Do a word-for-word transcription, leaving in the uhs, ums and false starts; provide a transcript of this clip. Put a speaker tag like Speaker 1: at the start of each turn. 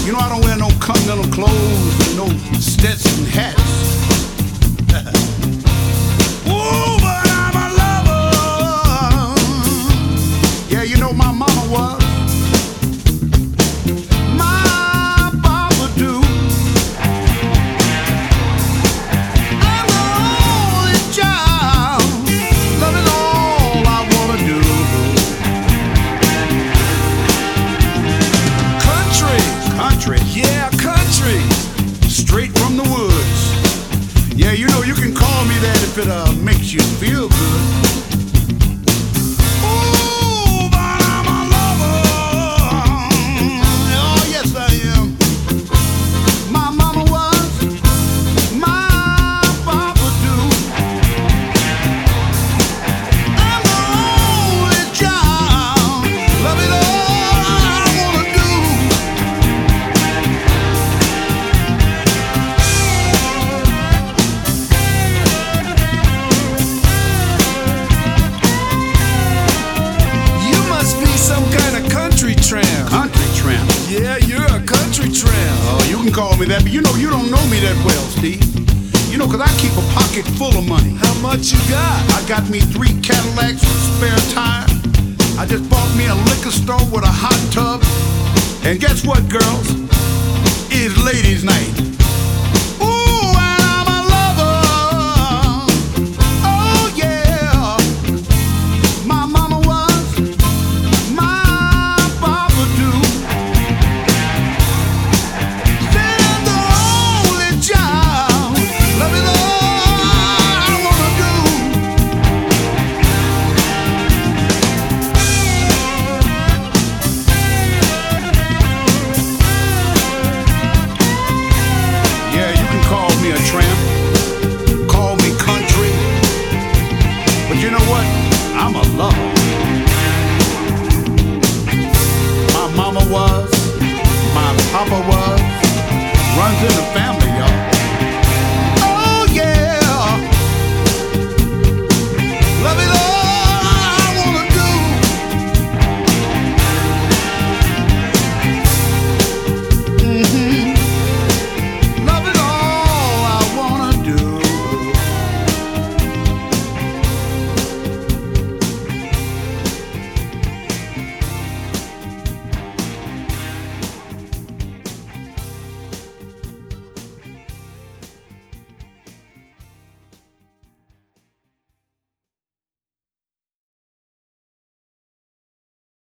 Speaker 1: You know I don't wear no continental clothes and no Stetson hats. Ooh, but I'm a lover. Yeah, you know my mama was. My papa do. I'm the only child. Love is all I wanna do. Country, country, yeah, country. Straight from the woods. Yeah, you know you can call me that if it uh, makes you feel good. Ooh, but I'm a lover. Oh, yes I am. My mama was, my papa do. I'm the only child. Love it all I wanna do.
Speaker 2: You must be some kind of country tramp.
Speaker 1: Country tramp.
Speaker 2: Yeah, you're a country tramp.
Speaker 1: Oh, you can call me that, but you know you don't know me that well, Steve. You know, 'cause I keep a pocket full of money.
Speaker 2: How much you got?
Speaker 1: I got me three Cadillacs with spare tire. I just bought me a liquor store with a hot tub. And guess what, girls? It's ladies' night. Ooh, and I'm a lover. Oh, yeah. My mama was, my papa do. Said I'm the only child. Love is all I wanna do. Yeah, you can call me a tramp, call me country, but you know what? I'm a lover. My mama was, my papa was, runs in the family.